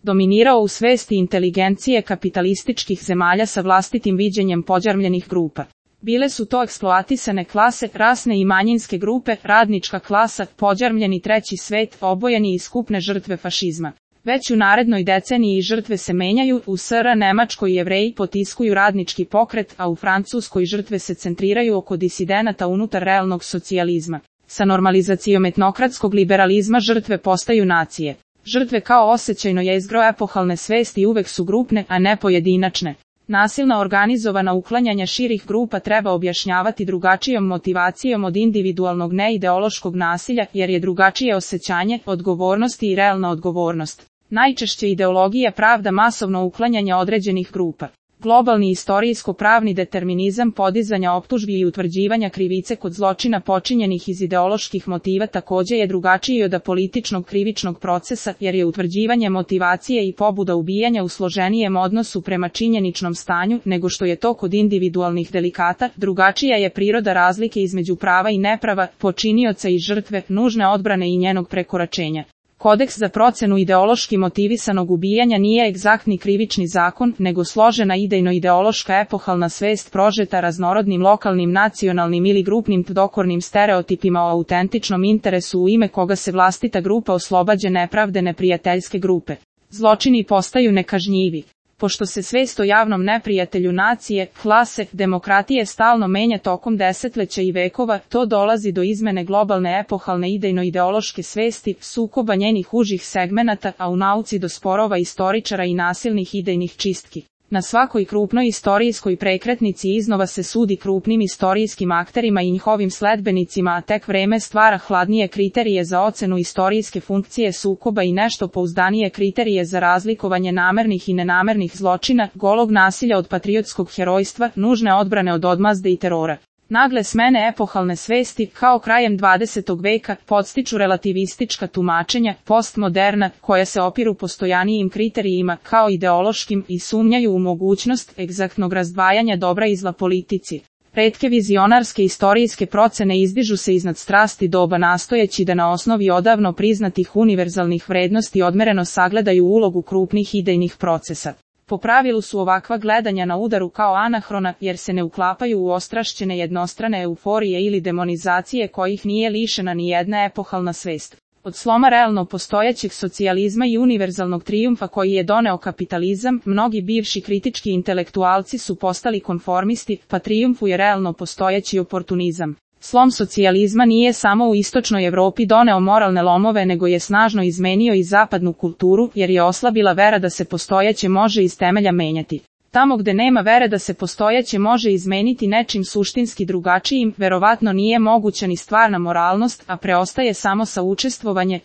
dominirao u svesti inteligencije kapitalističkih zemalja sa vlastitim viđenjem pođarmljenih grupa. Bile su to eksploatisane klase, rasne i manjinske grupe, radnička klasa, pođarmljeni treći svet, obojeni i skupne žrtve fašizma. Već u narednoj deceniji žrtve se menjaju, u SR Nemačkoj Jevreji potiskuju radnički pokret, a u Francuskoj žrtve se centriraju oko disidenata unutar realnog socijalizma. Sa normalizacijom etnokratskog liberalizma žrtve postaju nacije. Žrtve kao osjećajno jezgro epohalne svesti uvek su grupne, a ne pojedinačne. Nasilna organizovana uklanjanja širih grupa treba objašnjavati drugačijom motivacijom od individualnog neideološkog nasilja, jer je drugačije osjećanje, odgovornosti i realna odgovornost. Najčešće ideologija pravda masovno uklanjanje određenih grupa. Globalni istorijsko-pravni determinizam podizanja optužbi i utvrđivanja krivice kod zločina počinjenih iz ideoloških motiva takođe je drugačiji od apolitičnog krivičnog procesa, jer je utvrđivanje motivacije i pobuda ubijanja u složenijem odnosu prema činjeničnom stanju, nego što je to kod individualnih delikata. Drugačija je priroda razlike između prava i neprava, počinioca i žrtve, nužne odbrane i njenog prekoračenja. Kodeks za procenu ideološki motivisanog ubijanja nije egzaktni krivični zakon, nego složena idejno-ideološka epohalna svest prožeta raznorodnim lokalnim, nacionalnim ili grupnim tdokornim stereotipima o autentičnom interesu u ime koga se vlastita grupa oslobađa nepravde neprijateljske grupe. Zločini postaju nekažnjivi. Pošto se svest o javnom neprijatelju nacije, klase, demokratije stalno menja tokom desetleća i vekova, to dolazi do izmene globalne epohalne idejno-ideološke svesti, sukoba njenih užih segmenata, a u nauci do sporova istoričara i nasilnih idejnih čistki. Na svakoj krupnoj istorijskoj prekretnici iznova se sudi krupnim istorijskim akterima i njihovim sledbenicima, a tek vreme stvara hladnije kriterije za ocenu istorijske funkcije sukoba i nešto pouzdanije kriterije za razlikovanje namernih i nenamernih zločina, golog nasilja od patriotskog herojstva, nužne odbrane od odmazde i terora. Nagle smene epohalne svesti, kao krajem 20. veka, podstiču relativistička tumačenja, postmoderna, koja se opiru postojanijim kriterijima, kao ideološkim, i sumnjaju u mogućnost egzaktnog razdvajanja dobra i zla politici. Retke vizionarske istorijske procene izdižu se iznad strasti doba nastojeći da na osnovi odavno priznatih univerzalnih vrednosti odmereno sagledaju ulogu krupnih idejnih procesa. Po pravilu su ovakva gledanja na udaru kao anahrona, jer se ne uklapaju u ostrašćene jednostrane euforije ili demonizacije kojih nije lišena ni jedna epohalna svest. Od sloma realno postojećeg socijalizma i univerzalnog trijumfa koji je doneo kapitalizam, mnogi bivši kritički intelektualci su postali konformisti, pa trijumfuje realno postojeći oportunizam. Slom socijalizma nije samo u istočnoj Evropi doneo moralne lomove, nego je snažno izmenio i zapadnu kulturu, jer je oslabila vera da se postojeće može iz temelja menjati. Tamo gde nema vere da se postojeće može izmeniti nečim suštinski drugačijim, verovatno nije moguća ni stvarna moralnost, a preostaje samo saučestvovanje.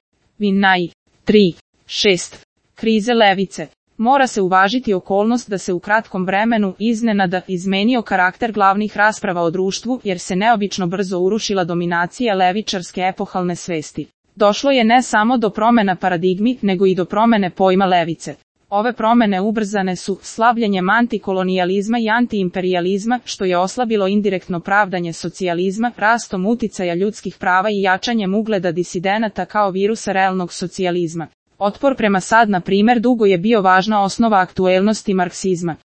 Vinaj. 3. 6. Krize levice. Mora se uvažiti okolnost da se u kratkom vremenu iznenada izmenio karakter glavnih rasprava o društvu, jer se neobično brzo urušila dominacija levičarske epohalne svesti. Došlo je ne samo do promena paradigmi, nego i do promene pojma levice. Ove promene ubrzane su slavljenjem antikolonijalizma i antiimperializma, što je oslabilo indirektno pravdanje socijalizma, rastom uticaja ljudskih prava i jačanjem ugleda disidenata kao virusa realnog socijalizma. Otpor prema sad, na primer, dugo je bio važna osnova aktuelnosti marksizma.